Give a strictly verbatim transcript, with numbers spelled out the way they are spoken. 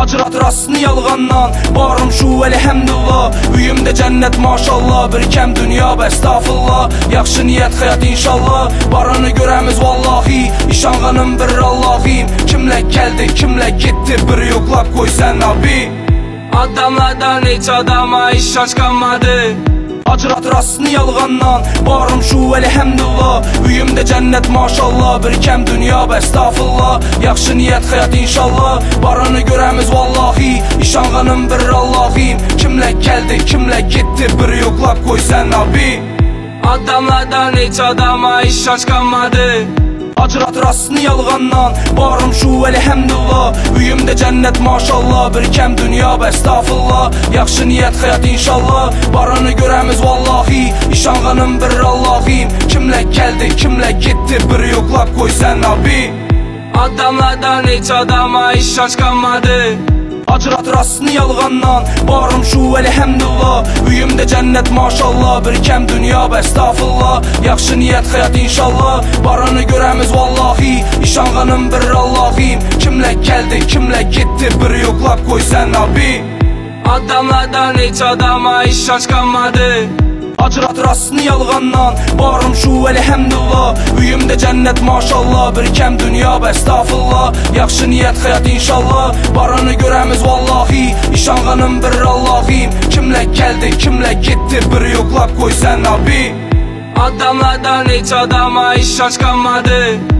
Acırat rastını yalğandan, barım şu elhamdülillah. Uyumda cennet maşallah, bir kem dünya bestağfurullah. Yaxşı niyet hayat inşallah, baranı göremiz vallahi. İşanğanım bir Allah'im, kimle geldi kimle gitti, bir yoklap koy sen abi. Adamlardan hiç adama işaç kalmadı. Acırat rastını yalğandan, barım şu elhamdülillah. Uyumda cennet maşallah, bir kem dünya bestağfurullah. Yaxşı niyet hayat inşallah, baranı göremiz vallahi. İşanğanım bir Allah'im, kimle geldi kimle gitti, bir yoklap koy sen abi. Adamlardan hiç adama işaç kalmadı. Acırat rastını yalğandan, barım şu elhamdülillah. Uyumda cennet maşallah, bir kem dünya bestağfurullah. Yaxşı niyet hayat inşallah, baranı göremiz vallahi. İşanğanım bir Allah'im, kimle geldi kimle gitti, bir yoklap koy sen abi. Adamlardan hiç adama işaç kalmadı. Acırat rastını yalğandan, barım şu elhamdülillah. Uyumda cennet maşallah, bir kem dünya bestağfurullah. Yaxşı niyet hayat inşallah, baranı göremiz vallahi. İşanğanım bir Allah'im, kimle geldi kimle gitti, bir yoklap koy sen abi. Adamlardan hiç adama işaç kalmadı. Acırat rastını yalğandan, barım şu elhamdülillah. Uyumda cennet maşallah, bir kem dünya bestağfurullah. Yaxşı niyet hayat inşallah, baranı göremiz vallahi. İşanğanım bir Allah'im, kimle geldi kimle gitti, bir yoklap koy sen abi. Adamlardan hiç adama işaç kalmadı.